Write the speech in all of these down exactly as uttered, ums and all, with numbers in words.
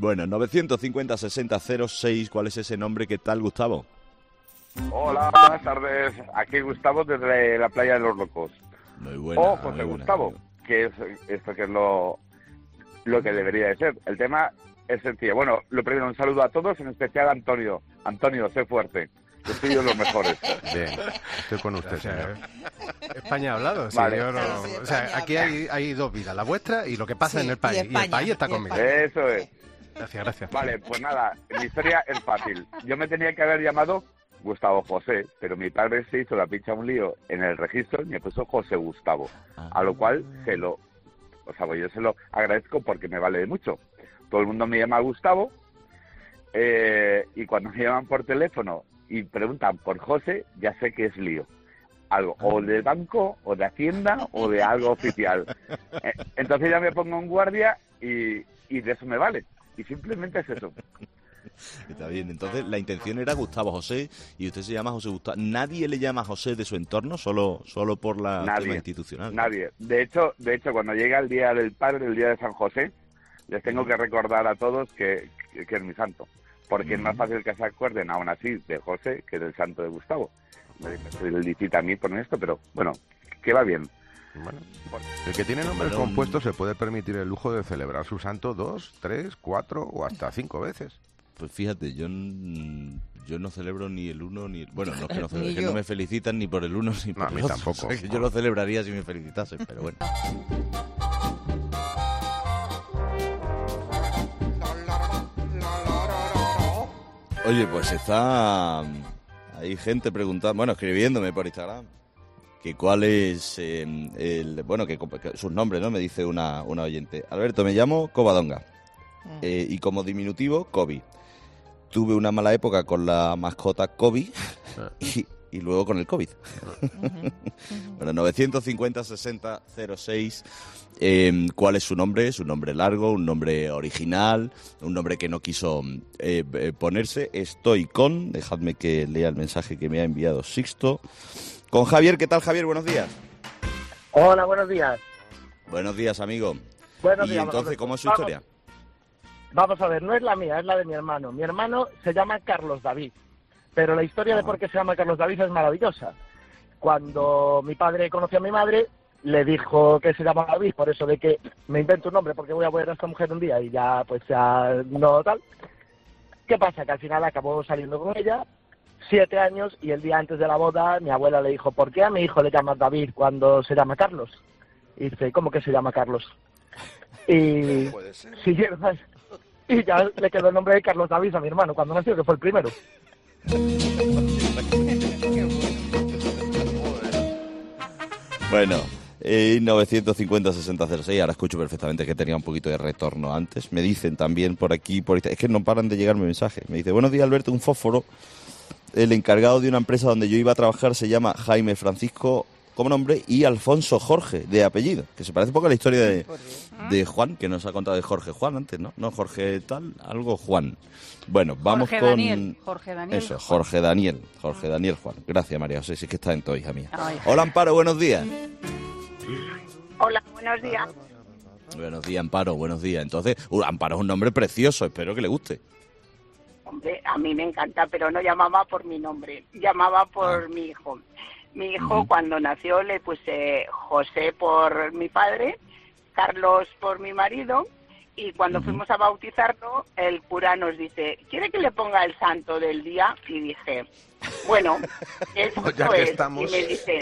Bueno, novecientos cincuenta sesenta cero seis, ¿cuál es ese nombre? ¿Qué tal, Gustavo? Hola, buenas tardes. Aquí Gustavo desde la playa de los Locos. Muy buena. O José muy buena, Gustavo, amigo. que es esto que es lo, lo que debería de ser. El tema es sencillo. Bueno, lo primero, un saludo a todos, en especial a Antonio. Antonio, sé fuerte. Yo soy de los mejores. Bien, estoy con usted, señor. España ha hablado, sí, Vale. yo no, Claro, sí, o sea, España aquí habla. hay, hay dos vidas, la vuestra y lo que pasa Sí, en el y país. Y, España, el país está y conmigo. España. Eso es. Gracias, gracias. Vale, pues nada, mi historia es fácil. Yo me tenía que haber llamado Gustavo José, pero mi padre se hizo la picha un lío en el registro y me puso José Gustavo, a lo cual se lo, o sea, pues yo se lo agradezco porque me vale de mucho. Todo el mundo me llama Gustavo eh, y cuando me llaman por teléfono y preguntan por José, ya sé que es lío. Algo, o del banco, o de Hacienda, o de algo oficial. Eh, Entonces ya me pongo en guardia y, y de eso me vale. Y simplemente es eso. Está bien, entonces la intención era Gustavo José y usted se llama José Gustavo. ¿Nadie le llama José de su entorno, solo solo por la Nadie, tema institucional? Nadie. De hecho, de hecho, cuando llega el Día del Padre, el Día de San José, les tengo que recordar a todos que, que, que es mi santo. Porque es más fácil que se acuerden, aún así, de José que del santo de Gustavo. Me me felicita a mí por esto, pero bueno, que va bien. Bueno, el que tiene nombres Pero, compuestos se puede permitir el lujo de celebrar su santo dos, tres, cuatro o hasta cinco veces. Pues fíjate, yo, n- yo no celebro ni el uno ni el... Bueno, no es que no Ni celebro, es que yo. no me felicitan ni por el uno ni por a mí el otro. tampoco. O sea, que yo lo celebraría si me felicitasen, pero bueno. Oye, pues está... Hay gente preguntando, bueno, escribiéndome por Instagram, que cuál es eh, el... Bueno, que, que sus nombres, ¿no? Me dice una, una oyente. Alberto, me llamo Covadonga. Eh, y como diminutivo, Kobe. Tuve una mala época con la mascota Kobe y, y luego con el COVID. Bueno, novecientos cincuenta sesenta cero seis. Eh, ¿Cuál es su nombre? ¿Es un nombre largo, un nombre original, un nombre que no quiso eh, eh, ponerse? Estoy con, dejadme que lea el mensaje que me ha enviado Sixto, con Javier. ¿Qué tal, Javier? Buenos días. Hola, buenos días. Buenos días, amigo. Buenos Y días, entonces, Alberto. ¿cómo es su Vamos- historia? Vamos a ver, no es la mía, es la de mi hermano. Mi hermano se llama Carlos David, pero la historia de Ajá. por qué se llama Carlos David es maravillosa. Cuando mi padre conoció a mi madre, le dijo que se llama David, por eso de que me invento un nombre porque voy a ver a esta mujer un día y ya, pues ya no tal. ¿Qué pasa? Que al final acabó saliendo con ella, siete años, y el día antes de la boda mi abuela le dijo, ¿por qué a mi hijo le llamas David cuando se llama Carlos? Y dice, ¿cómo que se llama Carlos? Y siguieron, y ya le quedó el nombre de Carlos David a mi hermano cuando nació, que fue el primero. Bueno, eh, novecientos cincuenta sesenta cero seis, ahora escucho perfectamente que tenía un poquito de retorno antes. Me dicen también por aquí, por Insta- es que no paran de llegarme mensajes. Me dice, buenos días, Alberto, un fósforo. El encargado de una empresa donde yo iba a trabajar se llama Jaime Francisco como nombre y Alfonso Jorge de apellido, que se parece un poco a la historia de, de Juan, que nos ha contado de Jorge Juan antes, ¿no? No, Jorge tal, algo Juan. Bueno, vamos Jorge con... Daniel, Jorge Daniel. Eso, Jorge Daniel, Jorge Daniel Juan. Gracias, María José, sí que está en todo, hija mía. Ay. Hola, Amparo, buenos días. Hola, buenos días. Buenos días, Amparo, buenos días. Entonces, uh, Amparo es un nombre precioso, espero que le guste. Hombre, a mí me encanta, pero no llamaba por mi nombre, llamaba por Ah. mi hijo. Mi hijo, Ujú. cuando nació, le puse José por mi padre, Carlos por mi marido, y cuando Ujú. fuimos a bautizarlo, el cura nos dice, ¿quiere que le ponga el santo del día? Y dije, bueno, eso Pues ya que es. estamos. Y me dice,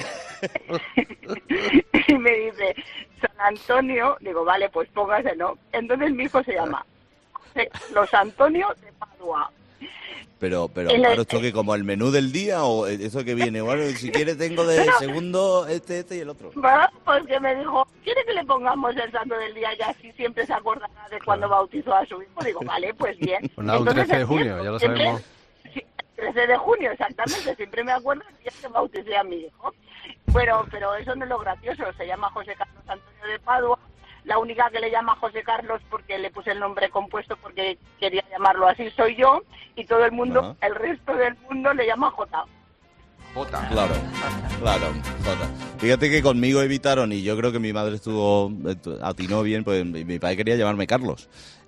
y me dice, San Antonio, digo, vale, pues póngaselo. Entonces mi hijo se llama José Carlos Antonio de Padua. Pero, pero, En Amparo, el- ¿esto que como el menú del día o eso que viene? Bueno, si quieres tengo de No, no. segundo este, este y el otro. Va, pues que me dijo, ¿quiere que le pongamos el santo del día y así siempre se acordará de cuando bautizó a su hijo? Digo, vale, pues bien. Pues nada, un Entonces, trece de el junio, tiempo, ya lo siempre- sabemos. Sí, trece de junio, exactamente, siempre me acuerdo el día que bauticé a mi hijo. Bueno, pero eso no es lo gracioso, se llama José Carlos Antonio de Padua. La única que le llama José Carlos porque le puse el nombre compuesto porque quería llamarlo así soy yo, y todo el mundo, Ajá. el resto del mundo le llama J. Jota. Claro, claro, Jota. Fíjate que conmigo evitaron, y yo creo que mi madre estuvo, atinó bien, pues mi mi padre quería llamarme Carlos.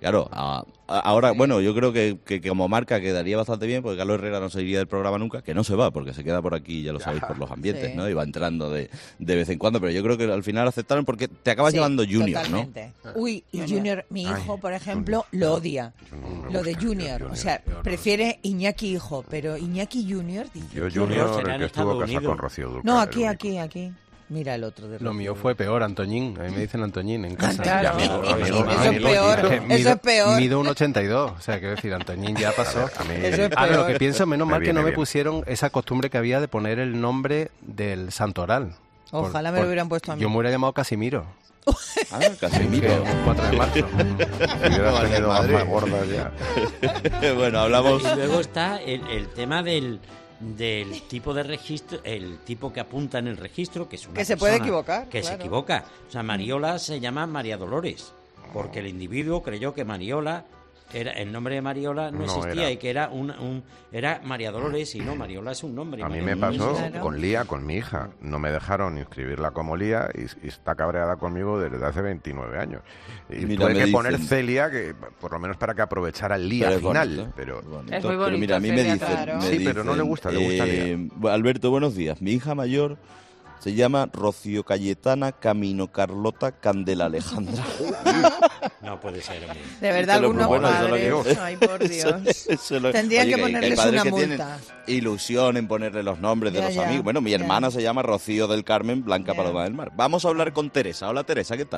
Claro, a, a, ahora, bueno, yo creo que, que, que como marca quedaría bastante bien, porque Carlos Herrera no se iría del programa nunca, que no se va, porque se queda por aquí, ya lo sabéis, por los ambientes, sí. ¿no? Y va entrando de, de vez en cuando, pero yo creo que al final aceptaron porque te acabas sí, llamando Junior, totalmente. ¿no? Uy, y Junior, mi hijo, Ay, por ejemplo, Junior. lo odia. No lo de Junior, Junior, o sea, prefiere Iñaki hijo, pero Iñaki Junior... Dice, yo Junior, el que estuvo casado con Rocío Dúrcal. No, aquí, aquí, aquí. Mira el otro de Lo mío fue peor, Antoñín. A mí me dicen Antoñín en casa. Claro. Amigo, amigo, eso amigo, es peor. Mido, eso es peor. Mido un ochenta y dos. O sea, quiero decir, Antoñín ya pasó. A mí, eso es peor. Ahora, lo que pienso, menos mal me que no me bien. pusieron esa costumbre que había de poner el nombre del santoral. Ojalá por, me por, lo hubieran puesto a mí. Yo me hubiera llamado Casimiro. Ah, Casimiro. cuatro de marzo. Si hubieras tenido más gordas ya. Bueno, hablamos... Y luego está el, el tema del... del tipo de registro, el tipo que apunta en el registro, que es una que se puede persona equivocar, que claro. se equivoca. O sea, Mariola se llama María Dolores, porque el individuo creyó que Mariola era el nombre de Mariola no, no existía era. y que era un, un era María Dolores y no, Mariola es un nombre. A mí María me pasó claro. con Lía, con mi hija. No me dejaron inscribirla como Lía y, y está cabreada conmigo desde hace veintinueve años. Y mira, tuve que poner dicen... Celia, que por lo menos para que aprovechara el Lía pero final. Bonito, pero, bonito. Es muy bonito, pero mira, a mí Celia, me dicen, claro. me sí, dicen, pero no le gusta, le gusta eh, Lía. Alberto, buenos días. Mi hija mayor se llama Rocío Cayetana Camino Carlota Candela Alejandra. No puede ser, hombre. De verdad, algunos bueno, padres... Ay, por Dios. Eso, eso lo... Tendrían Oye, que ponerles que una que multa. Ilusión en ponerle los nombres ya, de los ya, amigos. Bueno, mi ya. hermana se llama Rocío del Carmen Blanca ya. Paloma del Mar. Vamos a hablar con Teresa. Hola, Teresa, ¿qué tal?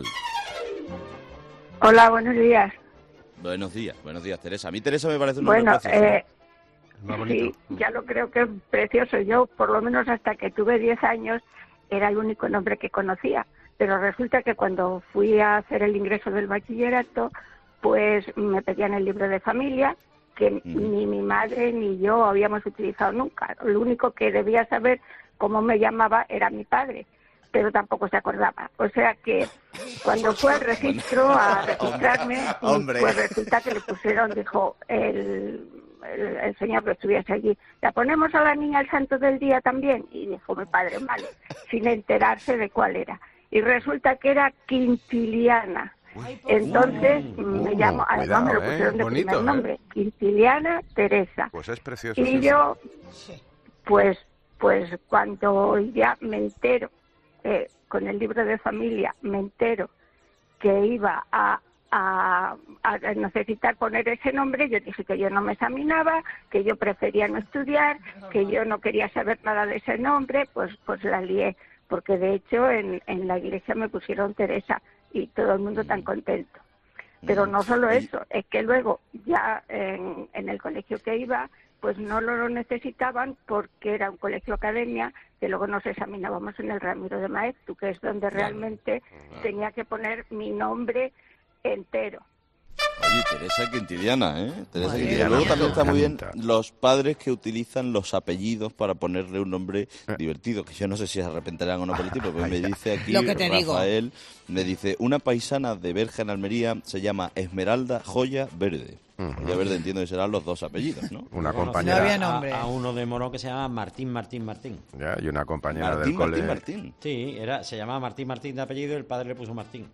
Hola, buenos días. Buenos días, buenos días, Teresa. A mí Teresa me parece una Bueno, eh, más bonito. sí, ya lo creo que es precioso. Yo, por lo menos hasta que tuve diez años, era el único nombre que conocía. Pero resulta que cuando fui a hacer el ingreso del bachillerato, pues me pedían el libro de familia, que mm. ni mi madre ni yo habíamos utilizado nunca. Lo único que debía saber cómo me llamaba era mi padre, pero tampoco se acordaba. O sea que cuando fue al registro a registrarme, Hombre. pues resulta que le pusieron, dijo el, el, el señor que estuviese allí, ¿la ponemos a la niña el santo del día también? Y dijo mi padre, vale, sin enterarse de cuál era. Y resulta que era Quintiliana. Entonces uh, me uh, llamo, además me lo pusieron eh, de bonito, primer nombre, eh. Quintiliana Teresa. Pues es precioso. Y yo, pues, pues cuando ya me entero, eh, con el libro de familia, me entero que iba a, a, a necesitar poner ese nombre, yo dije que yo no me examinaba, que yo prefería no estudiar, que yo no quería saber nada de ese nombre, pues, pues la lié. Porque de hecho en, en la iglesia me pusieron Teresa y todo el mundo tan contento. Pero no solo eso, es que luego ya en, en el colegio que iba, pues no lo necesitaban porque era un colegio academia, que luego nos examinábamos en el Ramiro de Maeztu, que es donde realmente tenía que poner mi nombre entero. Oye, Teresa Quintiliana, ¿eh? Teresa Madre Quintiliana. mía. Luego también está muy bien Canta. los padres que utilizan los apellidos para ponerle un nombre divertido, que yo no sé si se arrepentirán o no por el tipo, porque me dice aquí Lo que te digo. Rafael, me dice, una paisana de Berja en Almería se llama Esmeralda Joya Verde. Ujú. Joya Verde entiendo que serán los dos apellidos, ¿no? Una Conocí compañera, No había a, nombre. a uno de Morón que se llama Martín Martín Martín. ya, y una compañera Martín, del cole, Martín, Martín. Sí, era, se llamaba Martín Martín de apellido y el padre le puso Martín.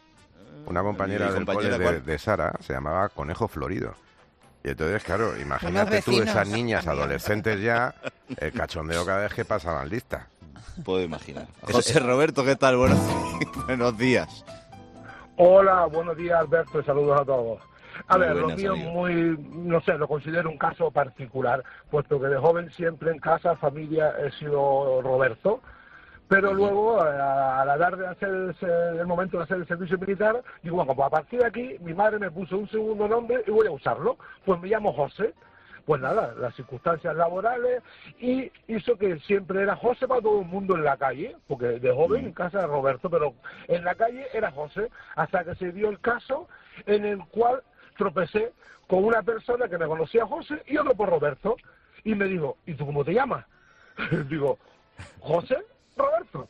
una compañera ¿Mi del compañera cole de, cuál? de Sara se llamaba Conejo Florido. Y entonces, claro, imagínate Unos tú vecinos esas niñas también. adolescentes ya, el cachondeo cada vez que pasaban lista. Puedo imaginar. José Roberto, ¿qué tal? Buenos, buenos días. Hola, buenos días Alberto y saludos a todos. A Muy ver, lo buenas, mío amigo. muy, no sé, lo considero un caso particular, puesto que de joven siempre en casa, familia, he sido Roberto, pero luego a, a la edad de hacer el, el momento de hacer el servicio militar, digo, bueno, pues a partir de aquí mi madre me puso un segundo nombre y voy a usarlo, pues me llamo José. Pues nada, las circunstancias laborales y hizo que siempre era José para todo el mundo en la calle, porque de joven en casa era Roberto, pero en la calle era José, hasta que se dio el caso en el cual tropecé con una persona que me conocía José y otro por Roberto, y me dijo, ¿y tú cómo te llamas? Digo, José Roberto.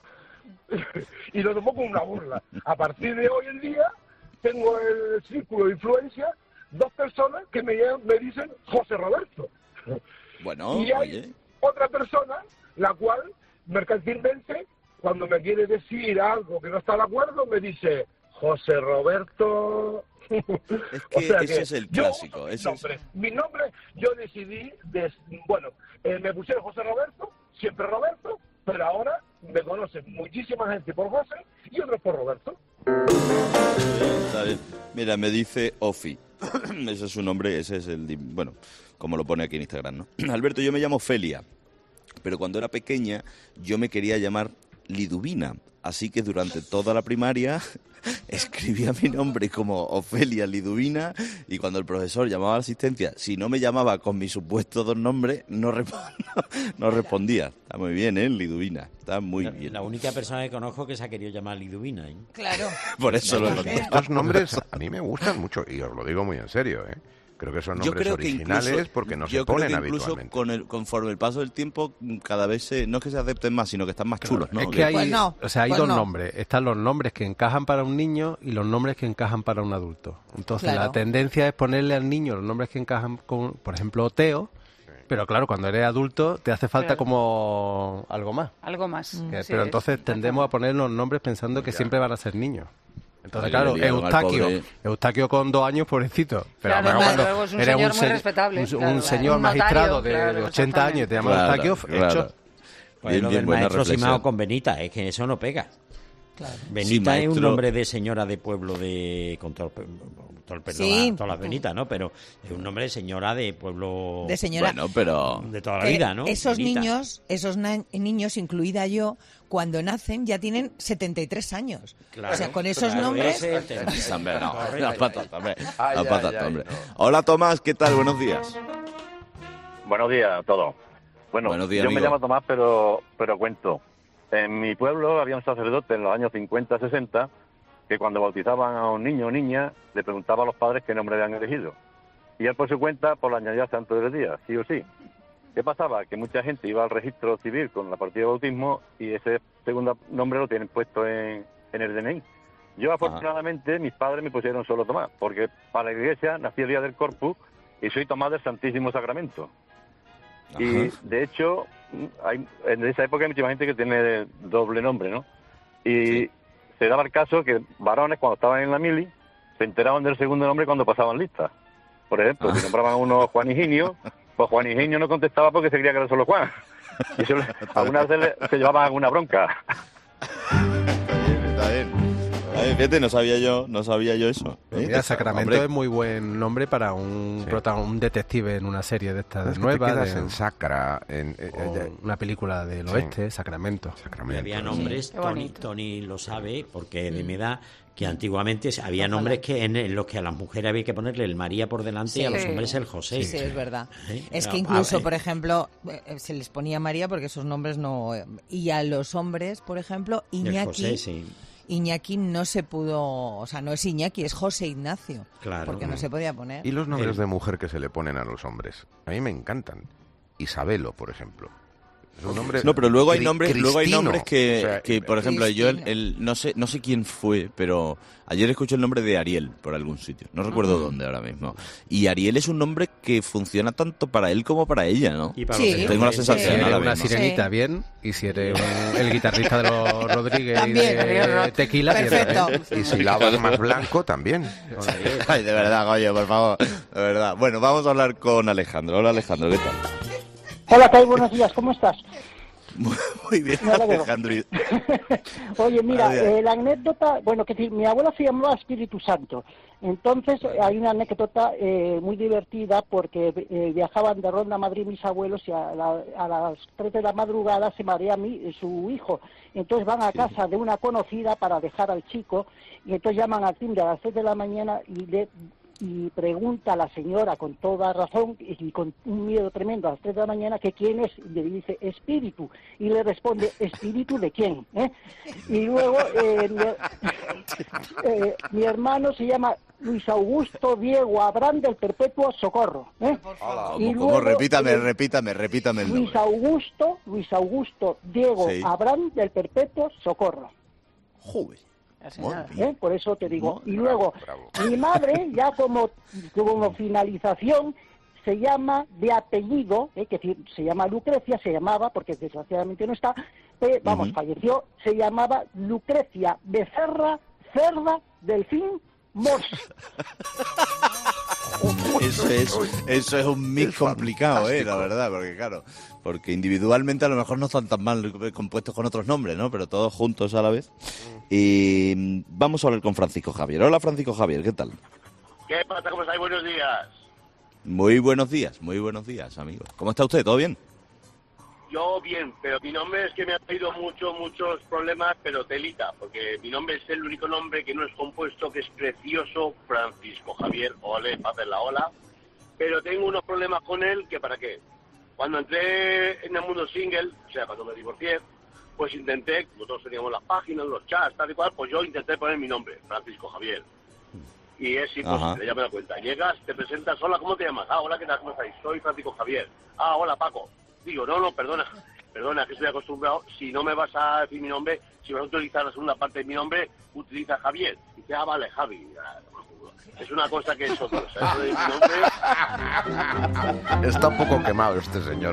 Y lo tomó como una burla. A partir de hoy en día tengo el círculo de influencia, dos personas que me, me dicen José Roberto. Bueno, y hay oye. otra persona, la cual mercantilmente, cuando me quiere decir algo que no está de acuerdo, me dice José Roberto Es que, o sea ese que es el yo clásico. uso mi, ese nombre. Es... mi nombre, yo decidí, des, bueno, eh, me pusieron José Roberto, siempre Roberto, pero ahora me conocen muchísima gente por José y otros por Roberto. Está bien. Mira, me dice Ofi. Ese es su nombre, ese es el... Bueno, como lo pone aquí en Instagram, ¿no? Alberto, yo me llamo Felia, pero cuando era pequeña yo me quería llamar Liduvina, así que durante toda la primaria escribía mi nombre como Ofelia Liduvina y cuando el profesor llamaba a la asistencia, si no me llamaba con mis supuestos dos nombres, no, resp no respondía. Está muy bien, ¿eh? Liduvina, está muy la, bien. La única persona que conozco que se ha querido llamar Liduvina, ¿eh? Claro. Por eso lo he Estos nombres a mí me gustan mucho y os lo digo muy en serio, ¿eh? Creo que son nombres creo originales que incluso, porque no yo se ponen creo que incluso habitualmente. Con el, conforme el paso del tiempo, cada vez se, no es que se acepten más, sino que están más chulos, ¿no? Es que hay, Pues no, o sea, hay pues dos no. nombres. Están los nombres que encajan para un niño y los nombres que encajan para un adulto. Entonces Claro. la tendencia es ponerle al niño los nombres que encajan con, por ejemplo, Teo. Pero claro, cuando eres adulto te hace falta Claro. como algo más. Algo más. Mm. Que- Sí, pero es- entonces tendemos a poner los nombres pensando que Ya. siempre van a ser niños. Entonces, Ahí claro, le liaron al Eustaquio, pobre. Eustaquio con dos años, pobrecito. Pero Claro, a lo mejor claro, cuando luego es un eres señor muy se- respetable, un, claro, un claro. señor Un magistrado notario, de, claro, de ochenta años, te llamas Claro, Eustaquio, claro. hecho. Pues Bien, lo bien, del buena maestro reflexión. Simao con Benita, es que eso no pega. Claro. Benita Sí, es maestro. un nombre de señora de pueblo de... con todo, el pe- todo el perdón Sí. a todas las Benitas, ¿no? Pero es un nombre de señora de pueblo... De señora. Bueno, pero... de toda la Eh, vida, ¿no? Esos Benita. niños, esos na- niños, incluida yo, cuando nacen ya tienen setenta y tres años. Claro, o sea, con esos claro, nombres... ese es el tema. Hombre, no, Correcto. las patas, hombre. Ay, Las ay, patas, ay, hombre. no. Hola, Tomás, ¿qué tal? Buenos días. Buenos días a todos. Bueno, Buenos días, yo amigo. me llamo Tomás, pero pero cuento. En mi pueblo había un sacerdote en los años cincuenta, sesenta, que cuando bautizaban a un niño o niña, le preguntaba a los padres qué nombre habían elegido. Y él por su cuenta, por la añadía santo del día, sí o sí. ¿Qué pasaba? Que mucha gente iba al registro civil con la partida de bautismo y ese segundo nombre lo tienen puesto en, en el D N I. Yo, afortunadamente, mis padres me pusieron solo Tomás, porque para la iglesia nací el día del Corpus y soy Tomás del Santísimo Sacramento. Y, Ajá. de hecho, hay, en esa época hay mucha gente que tiene doble nombre, ¿no? Y Sí. se daba el caso que varones, cuando estaban en la mili, se enteraban del segundo nombre cuando pasaban listas. Por ejemplo, Ah. si nombraban a uno Juan Higinio, pues Juan Higinio no contestaba porque se creía que era solo Juan. Y eso, algunas veces le- se llevaban alguna bronca. Está bien, está bien. A ver, fíjate, no sabía yo, no sabía yo eso. Pues ¿Eh? mira, Sacramento Hombre, es muy buen nombre para un, Sí. prota- un detective en una serie de estas Es que te nuevas, quedas de- en Sacra, en, eh, o eh, una película del Sí. oeste, Sacramento. Y Sacramento. había ¿no? nombres, Qué Tony, bonito. Tony lo sabe, porque de mi edad, que antiguamente había nombres que en, en los que a las mujeres había que ponerle el María por delante y a los Sí. hombres el José. Sí, es verdad. ¿Eh? Es Ah, que incluso, ah, eh. por ejemplo, eh, se les ponía María porque esos nombres no... Y a los hombres, por ejemplo, El Iñaki... José, sí. Iñaki no se pudo... O sea, no es Iñaki, es José Ignacio. Claro. Porque no se podía poner. Y los nombres El- de mujer que se le ponen a los hombres. A mí me encantan. Isabelo, por ejemplo. Es un nombre No, pero luego hay cri- nombres, luego hay cristino. nombres que, O sea, que, por ejemplo, yo el, Cristino. el- no sé, no sé quién fue, pero ayer escuché el nombre de Ariel por algún sitio. No recuerdo dónde ahora mismo. Y Ariel es un nombre que funciona tanto para él como para ella, ¿no? Y para Sí. los Tengo la hombres, Si sensación eres ahora una mismo. sirenita, Sí. bien. Y si eres un- el guitarrista de los Rodríguez y También. de Tequila, bien, Perfecto. ¿eh? Y si lavas más blanco, también. Ay, de verdad, oye, por favor, de verdad. Bueno, vamos a hablar con Alejandro. Hola, Alejandro, ¿qué tal? Hola, Kai, buenos días, ¿cómo estás? Muy bien, Me alegro. Alejandro. y- Oye, mira, Buenos días. eh, la anécdota, bueno, que ti- mi abuela se llamaba Espíritu Santo. Entonces, eh, hay una anécdota eh, muy divertida porque eh, viajaban de Ronda a Madrid mis abuelos y a, la- a las tres de la madrugada se marea mi, su hijo. Entonces van a casa de una conocida para dejar al chico y entonces llaman al timbre a las tres de la mañana y le y pregunta a la señora con toda razón y con un miedo tremendo a las tres de la mañana que quién es, y le dice espíritu, y le responde, ¿espíritu de quién? ¿Eh? Y luego eh, mi, eh, mi hermano se llama Luis Augusto Diego Abrán del Perpetuo Socorro. ¿Eh? ¿Cómo, Y cómo? luego, Repítame, eh, repítame, repítame el Luis nombre. Augusto, Luis Augusto Diego Sí. Abrán del Perpetuo Socorro. Joder. Así Madre nada. mía. ¿Eh? Por eso te digo. Madre Y luego, bravo. mi madre, ya como, como finalización, se llama de apellido, ¿eh? que decir, se llama Lucrecia, se llamaba, porque desgraciadamente no está, eh, vamos, Ujú. falleció, se llamaba Lucrecia Becerra Cerda Delfín Mos. Eso es, eso es un mix complicado, eh, la verdad, porque claro, porque individualmente a lo mejor no están tan mal compuestos con otros nombres, ¿no? Pero todos juntos a la vez. Y vamos a hablar con Francisco Javier. Hola, Francisco Javier, ¿qué tal? ¿Qué pasa? ¿Cómo estáis? Buenos días. Muy buenos días, muy buenos días, amigo. ¿Cómo está usted? ¿Todo bien? Yo bien, pero mi nombre es que me ha traído mucho, muchos problemas, pero telita, porque mi nombre es el único nombre que no es compuesto, que es precioso, Francisco Javier, ole, para la ola, pero tengo unos problemas con él, que para qué. Cuando entré en el mundo single, o sea, cuando me divorcié, pues intenté, nosotros teníamos las páginas, los chats, tal y cual, pues yo intenté poner mi nombre, Francisco Javier. Y es imposible, ya me doy cuenta. Llegas, te presentas, hola, ¿cómo te llamas? Ah, hola, ¿qué tal? ¿Cómo estáis? Soy Francisco Javier. Ah, hola, Paco. Digo, no, no, perdona, perdona, que estoy acostumbrado, si no me vas a decir mi nombre, si vas a utilizar la segunda parte de mi nombre, utiliza Javier. Y dice, ah, vale, Javi. Es una cosa que es otra, ¿sabes? Eso de mi nombre... Está un poco quemado este señor.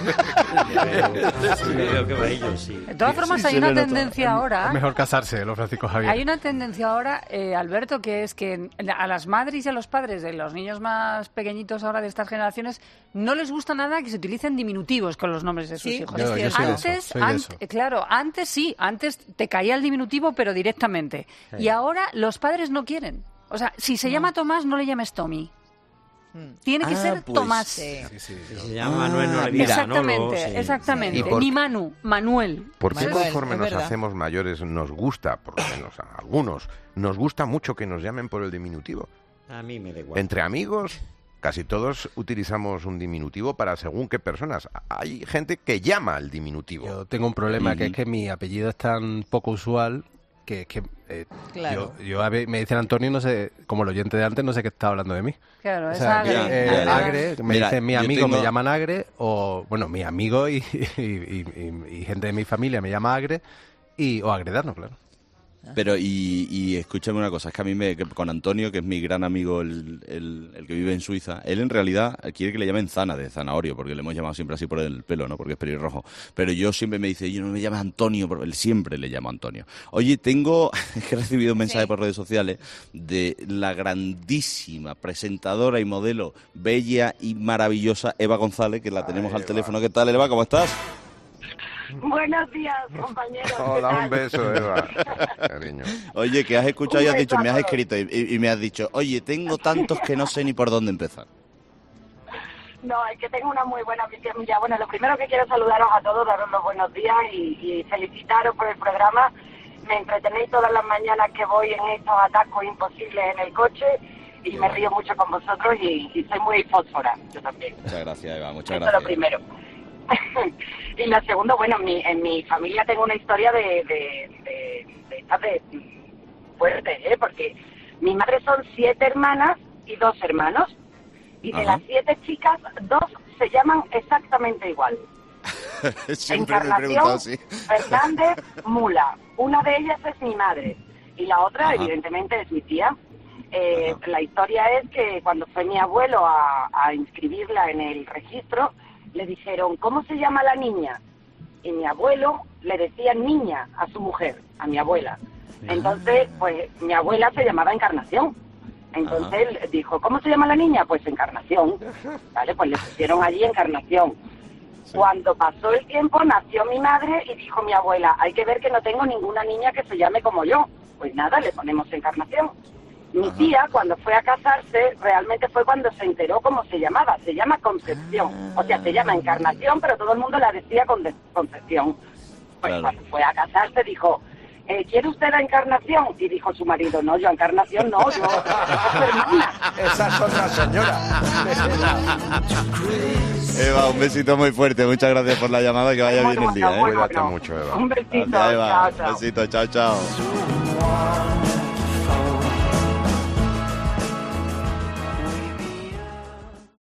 De todas formas, hay una tendencia ahora... Es mejor casarse, los Francisco Javier. Hay una tendencia ahora, eh, Alberto, que es que a las madres y a los padres de los niños más pequeñitos ahora de estas generaciones no les gusta nada que se utilicen diminutivos con los nombres de sus sí, hijos. Yo, yo soy antes, de eso, soy an- de eso. Claro, antes sí, antes te caía el diminutivo, pero directamente. Sí. Y ahora los padres no quieren. O sea, si se no. llama Tomás, no le llames Tommy. Tiene que ah, ser pues, Tomás. Sí, sí, sí. Se llama Manuel, no le diga, exactamente, no, sí. exactamente. Por, Ni Manu, Manuel. ¿Por qué Manuel, conforme nos verdad. hacemos mayores nos gusta, por lo menos a algunos, nos gusta mucho que nos llamen por el diminutivo? A mí me da igual. Entre amigos, casi todos utilizamos un diminutivo para según qué personas. Hay gente que llama al diminutivo. Yo tengo un problema, mm-hmm. que es que mi apellido es tan poco usual que, que eh, claro. yo, yo a ver, me dicen Antonio, no sé, como el oyente de antes, no sé qué está hablando de mí. Claro, o es sea, Agre. Que, eh, Mira, Agre, me mira, dicen mi amigo, tengo... me llaman Agre, o, bueno, mi amigo y, y, y, y, y gente de mi familia me llama Agre, y, o Agredano, claro. Pero, y, y escúchame una cosa, es que a mí me, que con Antonio, que es mi gran amigo, el, el, el que vive en Suiza, él en realidad quiere que le llamen Zana, de zanahorio, porque le hemos llamado siempre así por el pelo, ¿no? Porque es pelirrojo. Pero yo siempre me dice, yo no me llamas Antonio, porque él siempre le llamo Antonio. Oye, tengo, es que he recibido un mensaje sí. por redes sociales de la grandísima presentadora y modelo, bella y maravillosa Eva González, que la tenemos Ay, al teléfono. Eva. ¿Qué tal, Eva? ¿Cómo estás? Buenos días, compañeros. Hola, un beso, Eva. Cariño. Oye, que has escuchado y has dicho, me has escrito y, y, y me has dicho, oye, tengo tantos que no sé ni por dónde empezar. No, es que tengo una muy buena visión. Ya, bueno, lo primero que quiero saludaros a todos, daros los buenos días y, y felicitaros por el programa. Me entretenéis todas las mañanas que voy en estos atascos imposibles en el coche y me río mucho con vosotros y, y soy muy fósfora, yo también. Muchas gracias, Eva, muchas Eso gracias. Es lo primero. Y la segunda, bueno, en mi, en mi familia tengo una historia de de, de, de, de, de fuerte, ¿eh? Porque mi madre son siete hermanas y dos hermanos. Y de Ajá. las siete chicas, dos se llaman exactamente igual. Siempre me he preguntado así. Fernández Mula. Una de ellas es mi madre y la otra, Ajá. evidentemente, es mi tía. Eh, la historia es que cuando fue mi abuelo a, a inscribirla en el registro, le dijeron, ¿cómo se llama la niña? Y mi abuelo le decía niña a su mujer, a mi abuela. Entonces, pues, mi abuela se llamaba Encarnación. Entonces Ajá. dijo, ¿cómo se llama la niña? Pues Encarnación. Vale, pues le pusieron allí Encarnación. Sí. Cuando pasó el tiempo, nació mi madre y dijo mi abuela, hay que ver que no tengo ninguna niña que se llame como yo. Pues nada, le ponemos Encarnación. Mi Ajá. tía, cuando fue a casarse, realmente fue cuando se enteró cómo se llamaba. Se llama Concepción. O sea, se llama Encarnación, pero todo el mundo la decía con Concepción. Pues claro. cuando fue a casarse dijo, eh, ¿quiere usted la Encarnación? Y dijo su marido, no, yo Encarnación no, yo soy su hermana. Esa es otra señora. Eva, un besito muy fuerte. Muchas gracias por la llamada. Que vaya bueno, bien el día. Bueno, ¿eh? Cuídate mucho, Eva. Un besito. Gracias, Eva. Chao, chao. Un besito. Chao, chao.